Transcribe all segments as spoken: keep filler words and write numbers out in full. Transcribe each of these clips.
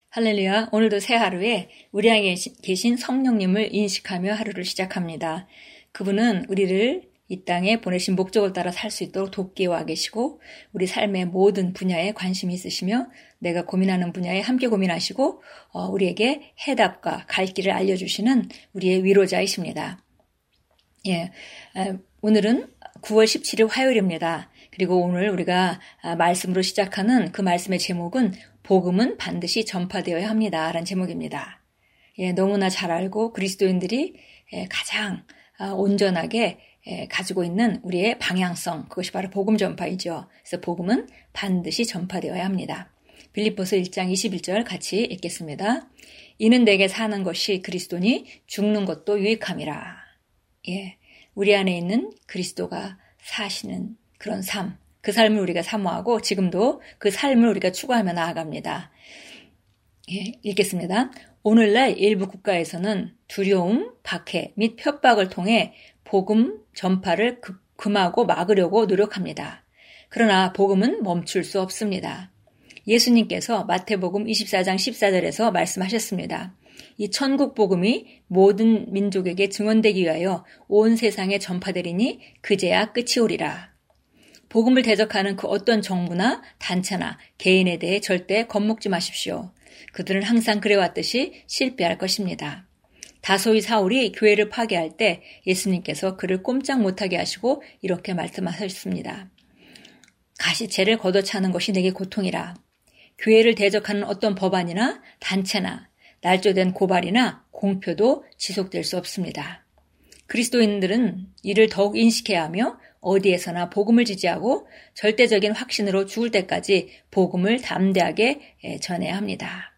할렐루야. 오늘도 새 하루에 우리 안에 계신 성령님을 인식하며 하루를 시작합니다. 그분은 우리를 이 땅에 보내신 목적을 따라 살 수 있도록 돕기에 와 계시고 우리 삶의 모든 분야에 관심이 있으시며 내가 고민하는 분야에 함께 고민하시고 어, 우리에게 해답과 갈 길을 알려주시는 우리의 위로자이십니다. 예, 오늘은 구월 십칠일 화요일입니다. 그리고 오늘 우리가 말씀으로 시작하는 그 말씀의 제목은 복음은 반드시 전파되어야 합니다. 라는 제목입니다. 예, 너무나 잘 알고 그리스도인들이 가장 온전하게 가지고 있는 우리의 방향성, 그것이 바로 복음 전파이죠. 그래서 복음은 반드시 전파되어야 합니다. 빌립보서 일 장 이십일 절 같이 읽겠습니다. 이는 내게 사는 것이 그리스도니 죽는 것도 유익함이라. 예, 우리 안에 있는 그리스도가 사시는 그런 삶, 그 삶을 우리가 사모하고 지금도 그 삶을 우리가 추구하며 나아갑니다. 예, 읽겠습니다. 오늘날 일부 국가에서는 두려움, 박해 및 협박을 통해 복음 전파를 금하고 막으려고 노력합니다. 그러나 복음은 멈출 수 없습니다. 예수님께서 마태복음 이십사 장 십사 절에서 말씀하셨습니다. 이 천국 복음이 모든 민족에게 증언되기 위하여 온 세상에 전파되리니 그제야 끝이 오리라. 복음을 대적하는 그 어떤 정부나 단체나 개인에 대해 절대 겁먹지 마십시오. 그들은 항상 그래왔듯이 실패할 것입니다. 다소이 사울이 교회를 파괴할 때 예수님께서 그를 꼼짝 못하게 하시고 이렇게 말씀하셨습니다. 가시채를 걷어차는 것이 내게 고통이라. 교회를 대적하는 어떤 법안이나 단체나 날조된 고발이나 공표도 지속될 수 없습니다. 그리스도인들은 이를 더욱 인식해야 하며 어디에서나 복음을 지지하고 절대적인 확신으로 죽을 때까지 복음을 담대하게 전해야 합니다.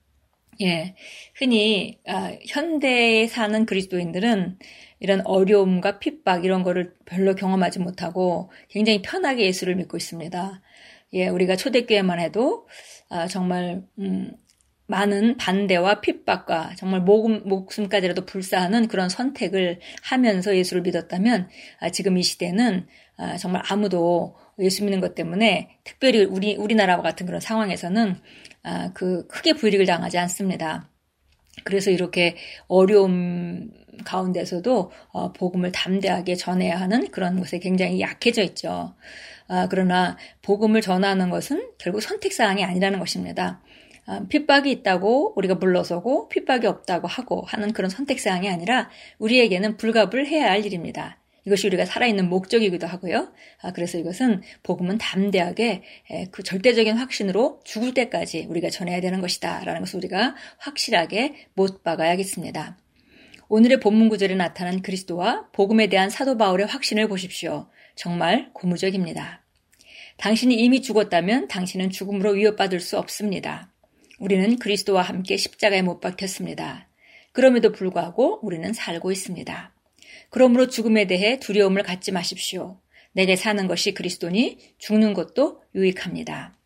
예, 흔히 아, 현대에 사는 그리스도인들은 이런 어려움과 핍박 이런 거를 별로 경험하지 못하고 굉장히 편하게 예수를 믿고 있습니다. 예, 우리가 초대교회만 해도 아, 정말 음, 많은 반대와 핍박과 정말 목음, 목숨까지라도 불사하는 그런 선택을 하면서 예수를 믿었다면 아, 지금 이 시대는 아, 정말 아무도 예수 믿는 것 때문에 특별히 우리 우리나라와 같은 그런 상황에서는 아, 그 크게 불이익을 당하지 않습니다. 그래서 이렇게 어려움 가운데서도 어, 복음을 담대하게 전해야 하는 그런 것에 굉장히 약해져 있죠. 아, 그러나 복음을 전하는 것은 결국 선택사항이 아니라는 것입니다. 아, 핍박이 있다고 우리가 물러서고 핍박이 없다고 하고 하는 그런 선택사항이 아니라 우리에게는 불가불해야 할 일입니다. 이것이 우리가 살아있는 목적이기도 하고요. 아, 그래서 이것은 복음은 담대하게 에, 그 절대적인 확신으로 죽을 때까지 우리가 전해야 되는 것이다 라는 것을 우리가 확실하게 못 박아야겠습니다. 오늘의 본문 구절에 나타난 그리스도와 복음에 대한 사도 바울의 확신을 보십시오. 정말 고무적입니다. 당신이 이미 죽었다면 당신은 죽음으로 위협받을 수 없습니다. 우리는 그리스도와 함께 십자가에 못 박혔습니다. 그럼에도 불구하고 우리는 살고 있습니다. 그러므로 죽음에 대해 두려움을 갖지 마십시오. 내게 사는 것이 그리스도니 죽는 것도 유익합니다.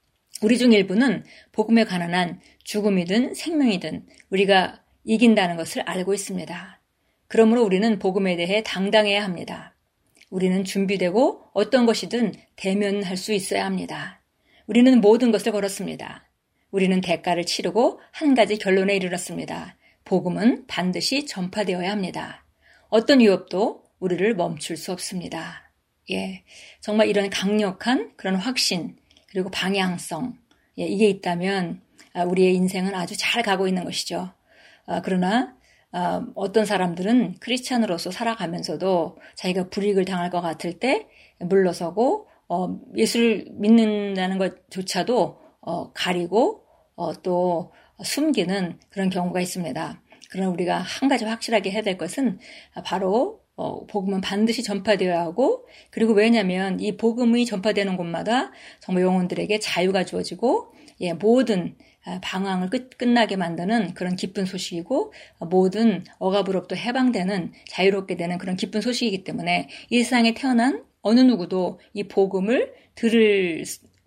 우리 중 일부는 복음에 관한 한 죽음이든 생명이든 우리가 이긴다는 것을 알고 있습니다. 그러므로 우리는 복음에 대해 당당해야 합니다. 우리는 준비되고 어떤 것이든 대면할 수 있어야 합니다. 우리는 모든 것을 걸었습니다. 우리는 대가를 치르고 한 가지 결론에 이르렀습니다. 복음은 반드시 전파되어야 합니다. 어떤 위협도 우리를 멈출 수 없습니다. 예, 정말 이런 강력한 그런 확신 그리고 방향성 예, 이게 있다면 우리의 인생은 아주 잘 가고 있는 것이죠. 아, 그러나 아, 어떤 사람들은 크리스찬으로서 살아가면서도 자기가 불이익을 당할 것 같을 때 물러서고 어, 예수를 믿는다는 것조차도 어, 가리고 어, 또 숨기는 그런 경우가 있습니다. 그러나 우리가 한 가지 확실하게 해야 될 것은 바로 어, 복음은 반드시 전파되어야 하고 그리고 왜냐하면 이 복음이 전파되는 곳마다 정말 영혼들에게 자유가 주어지고 예, 모든 방황을 끝, 끝나게 만드는 그런 기쁜 소식이고 모든 억압으로부터 해방되는 자유롭게 되는 그런 기쁜 소식이기 때문에 이 세상에 태어난 어느 누구도 이 복음을 들을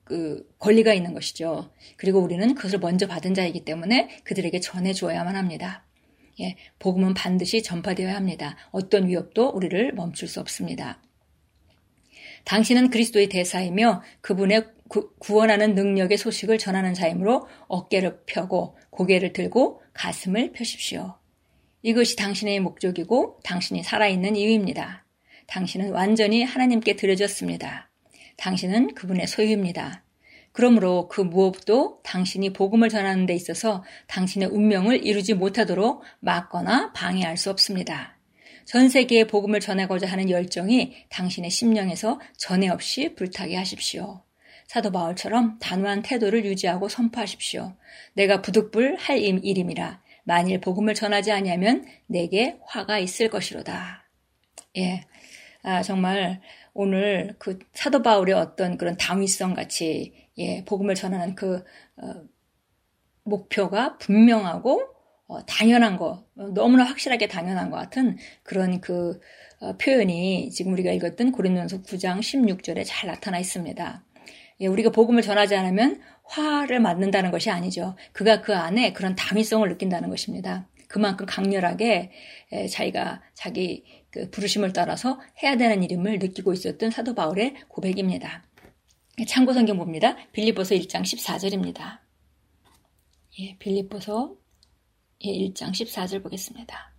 그 권리가 있는 것이죠. 그리고 우리는 그것을 먼저 받은 자이기 때문에 그들에게 전해주어야만 합니다. 예, 복음은 반드시 전파되어야 합니다. 어떤 위협도 우리를 멈출 수 없습니다. 당신은 그리스도의 대사이며 그분의 구, 구원하는 능력의 소식을 전하는 자이므로 어깨를 펴고 고개를 들고 가슴을 펴십시오. 이것이 당신의 목적이고 당신이 살아있는 이유입니다. 당신은 완전히 하나님께 드려졌습니다. 당신은 그분의 소유입니다. 그러므로 그 무엇도 당신이 복음을 전하는 데 있어서 당신의 운명을 이루지 못하도록 막거나 방해할 수 없습니다. 전 세계에 복음을 전하고자 하는 열정이 당신의 심령에서 전에 없이 불타게 하십시오. 사도 바울처럼 단호한 태도를 유지하고 선포하십시오. 내가 부득불 할 일임이라. 만일 복음을 전하지 아니하면 내게 화가 있을 것이로다. 예, 아, 정말 오늘 그 사도 바울의 어떤 그런 당위성 같이 예, 복음을 전하는 그 어, 목표가 분명하고 어, 당연한 거, 너무나 확실하게 당연한 것 같은 그런 그 어, 표현이 지금 우리가 읽었던 고린도전서 구 장 십육 절에 잘 나타나 있습니다. 예, 우리가 복음을 전하지 않으면 화를 맞는다는 것이 아니죠. 그가 그 안에 그런 당위성을 느낀다는 것입니다. 그만큼 강렬하게 예, 자기가 자기 그 부르심을 따라서 해야 되는 일임을 느끼고 있었던 사도 바울의 고백입니다. 참고 성경 봅니다. 빌립보서 일 장 십사 절입니다. 예, 빌립보서 예, 일 장 십사 절 보겠습니다.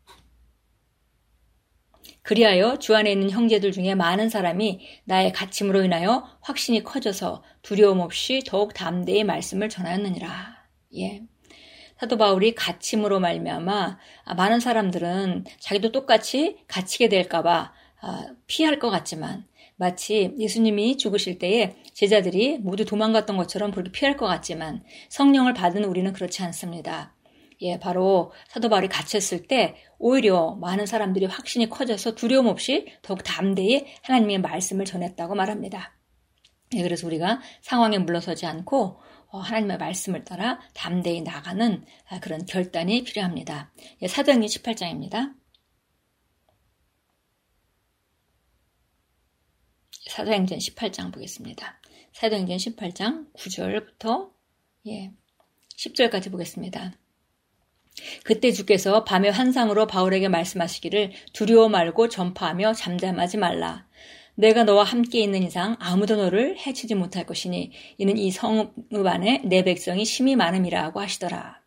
그리하여 주 안에 있는 형제들 중에 많은 사람이 나의 갇힘으로 인하여 확신이 커져서 두려움 없이 더욱 담대히 말씀을 전하였느니라. 예. 사도 바울이 갇힘으로 말미암아 많은 사람들은 자기도 똑같이 갇히게 될까봐 피할 것 같지만 마치 예수님이 죽으실 때에 제자들이 모두 도망갔던 것처럼 그렇게 피할 것 같지만 성령을 받은 우리는 그렇지 않습니다. 예, 바로 사도 바울이 갇혔을 때 오히려 많은 사람들이 확신이 커져서 두려움 없이 더욱 담대히 하나님의 말씀을 전했다고 말합니다. 예, 그래서 우리가 상황에 물러서지 않고 하나님의 말씀을 따라 담대히 나가는 그런 결단이 필요합니다. 예, 사도행전 십팔 장입니다. 사도행전 십팔 장 보겠습니다. 사도행전 십팔 장 구 절부터 예, 십 절까지 보겠습니다. 그때 주께서 밤의 환상으로 바울에게 말씀하시기를 두려워 말고 전파하며 잠잠하지 말라. 내가 너와 함께 있는 이상 아무도 너를 해치지 못할 것이니 이는 이 성읍 안에 내 백성이 심히 많음이라 하고 하시더라.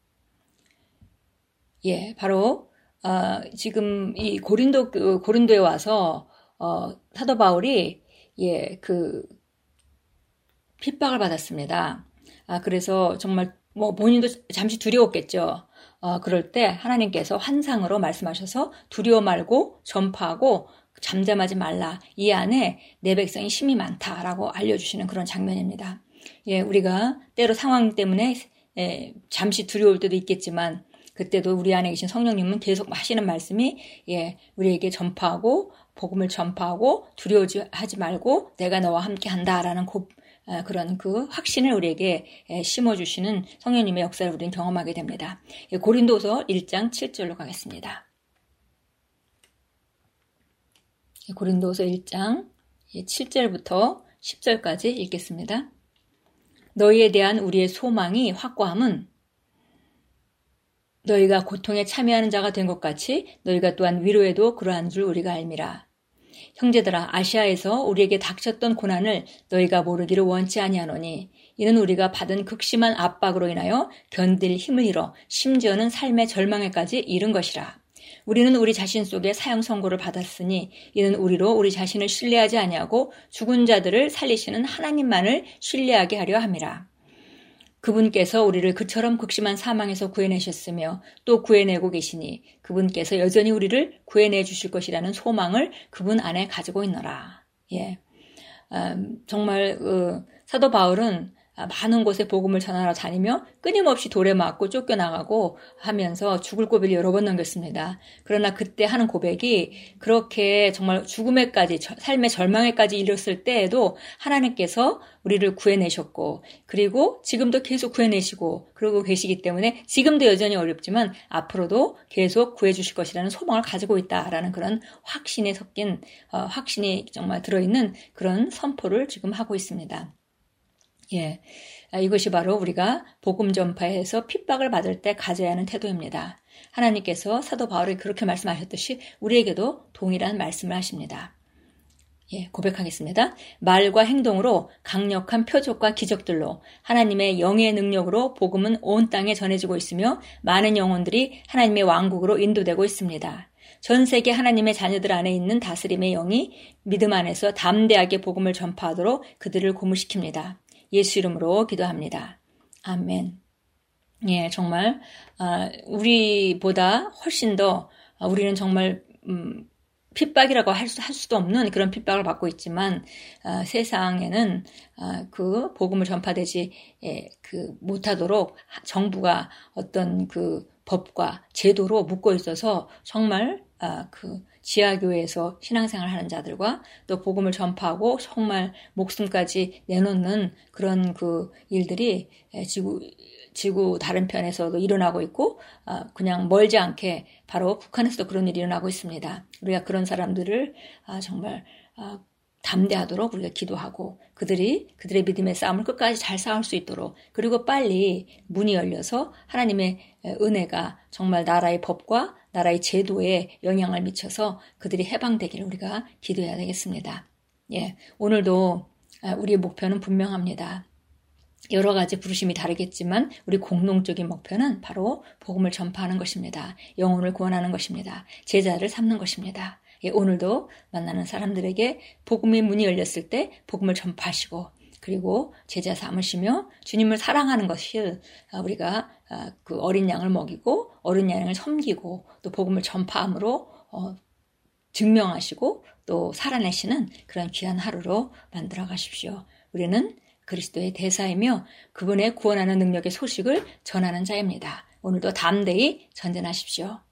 예, 바로 어, 지금 이 고린도 고린도에 와서 어, 사도 바울이 예, 그 핍박을 받았습니다. 아, 그래서 정말 뭐 본인도 잠시 두려웠겠죠. 어, 그럴 때 하나님께서 환상으로 말씀하셔서 두려워 말고 전파하고 잠잠하지 말라. 이 안에 내 백성이 심히 많다라고 알려주시는 그런 장면입니다. 예, 우리가 때로 상황 때문에 예, 잠시 두려울 때도 있겠지만 그때도 우리 안에 계신 성령님은 계속 하시는 말씀이 예, 우리에게 전파하고 복음을 전파하고 두려워하지 말고 내가 너와 함께 한다라는 고, 어, 그런 그 확신을 우리에게 예, 심어주시는 성령님의 역사를 우리는 경험하게 됩니다. 예, 고린도서 일 장 칠 절로 가겠습니다. 예, 고린도서 일 장 예, 칠 절부터 십 절까지 읽겠습니다. 너희에 대한 우리의 소망이 확고함은 너희가 고통에 참여하는 자가 된 것 같이 너희가 또한 위로에도 그러한 줄 우리가 알미라. 형제들아, 아시아에서 우리에게 닥쳤던 고난을 너희가 모르기를 원치 아니하노니 이는 우리가 받은 극심한 압박으로 인하여 견딜 힘을 잃어 심지어는 삶의 절망에까지 이른 것이라. 우리는 우리 자신 속에 사형 선고를 받았으니 이는 우리로 우리 자신을 신뢰하지 아니하고 죽은 자들을 살리시는 하나님만을 신뢰하게 하려 함이라. 그분께서 우리를 그처럼 극심한 사망에서 구해내셨으며 또 구해내고 계시니 그분께서 여전히 우리를 구해내 주실 것이라는 소망을 그분 안에 가지고 있노라. 예, 음, 정말 어, 사도 바울은 많은 곳에 복음을 전하러 다니며 끊임없이 돌에 맞고 쫓겨나가고 하면서 죽을 고비를 여러 번 넘겼습니다. 그러나 그때 하는 고백이 그렇게 정말 죽음에까지 삶의 절망에까지 이르렀을 때에도 하나님께서 우리를 구해내셨고 그리고 지금도 계속 구해내시고 그러고 계시기 때문에 지금도 여전히 어렵지만 앞으로도 계속 구해주실 것이라는 소망을 가지고 있다라는 그런 확신에 섞인 어, 확신이 정말 들어있는 그런 선포를 지금 하고 있습니다. 예, 이것이 바로 우리가 복음 전파에서 핍박을 받을 때 가져야 하는 태도입니다. 하나님께서 사도 바울이 그렇게 말씀하셨듯이 우리에게도 동일한 말씀을 하십니다. 예, 고백하겠습니다. 말과 행동으로 강력한 표적과 기적들로 하나님의 영의 능력으로 복음은 온 땅에 전해지고 있으며 많은 영혼들이 하나님의 왕국으로 인도되고 있습니다. 전 세계 하나님의 자녀들 안에 있는 다스림의 영이 믿음 안에서 담대하게 복음을 전파하도록 그들을 고무시킵니다. 예수 이름으로 기도합니다. 아멘. 예, 정말 우리보다 훨씬 더 우리는 정말 음, 핍박이라고 할, 수, 할 수도 없는 그런 핍박을 받고 있지만 어, 세상에는 어, 그 복음을 전파되지 예, 그 못하도록 정부가 어떤 그 법과 제도로 묶어 있어서 정말 어, 그 지하교회에서 신앙생활 하는 자들과 또 복음을 전파하고 정말 목숨까지 내놓는 그런 그 일들이 지구 지구 다른 편에서도 일어나고 있고 그냥 멀지 않게 바로 북한에서도 그런 일이 일어나고 있습니다. 우리가 그런 사람들을 정말 담대하도록 우리가 기도하고 그들이 그들의 믿음의 싸움을 끝까지 잘 싸울 수 있도록 그리고 빨리 문이 열려서 하나님의 은혜가 정말 나라의 법과 나라의 제도에 영향을 미쳐서 그들이 해방되기를 우리가 기도해야 되겠습니다. 예, 오늘도 우리의 목표는 분명합니다. 여러 가지 부르심이 다르겠지만 우리 공동적인 목표는 바로 복음을 전파하는 것입니다. 영혼을 구원하는 것입니다. 제자를 삼는 것입니다. 예, 오늘도 만나는 사람들에게 복음의 문이 열렸을 때 복음을 전파하시고 그리고 제자 삼으시며 주님을 사랑하는 것이 우리가 그 어린 양을 먹이고 어린 양을 섬기고 또 복음을 전파함으로 어, 증명하시고 또 살아내시는 그런 귀한 하루로 만들어 가십시오. 우리는 그리스도의 대사이며 그분의 구원하는 능력의 소식을 전하는 자입니다. 오늘도 담대히 전진하십시오.